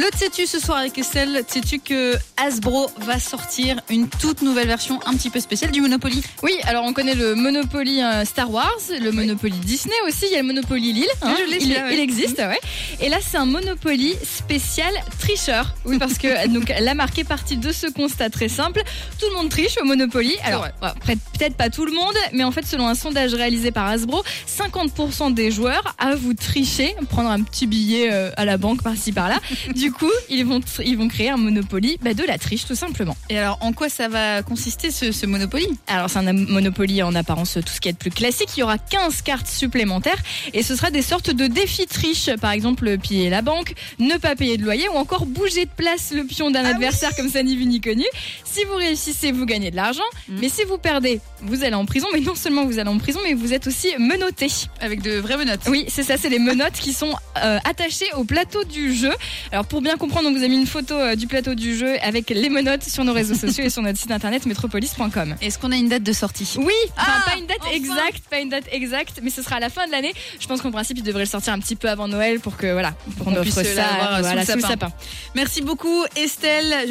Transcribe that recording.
Le sais-tu ce soir avec Estelle, sais-tu que Hasbro va sortir une toute nouvelle version un petit peu spéciale du Monopoly? Oui, alors on connaît le Monopoly Star Wars, le Monopoly Disney aussi, il y a le Monopoly Lille, il existe, ouais. Et là c'est un Monopoly spécial tricheur. Oui, parce que donc la marque est partie de ce constat très simple, tout le monde triche au Monopoly. Alors peut-être pas tout le monde, mais en fait selon un sondage réalisé par Hasbro, 50% des joueurs avouent tricher, prendre un petit billet à la banque par-ci par-là. Du coup, ils vont créer un Monopoly de la triche tout simplement. Et alors en quoi ça va consister ce Monopoly? Alors c'est un Monopoly en apparence tout ce qui est de plus classique. Il y aura 15 cartes supplémentaires et ce sera des sortes de défis triche. Par exemple, piller la banque, ne pas payer de loyer ou encore bouger de place le pion d'un adversaire comme ça ni vu ni connu. Si vous réussissez, vous gagnez de l'argent. Mais si vous perdez, vous allez en prison. Mais non seulement vous allez en prison, mais vous êtes aussi menotté. Avec de vraies menottes. Oui, c'est ça, c'est les menottes qui sont attachées au plateau du jeu. Alors pour bien comprendre, on vous a mis une photo du plateau du jeu avec les menottes sur nos réseaux sociaux et sur notre site internet metropolis.com. Est-ce qu'on a une date de sortie? Oui, pas une date exacte, mais ce sera à la fin de l'année. Je pense qu'en principe, ils devraient le sortir un petit peu avant Noël pour qu'on offre ça sous le sapin. sapin. Merci beaucoup Estelle.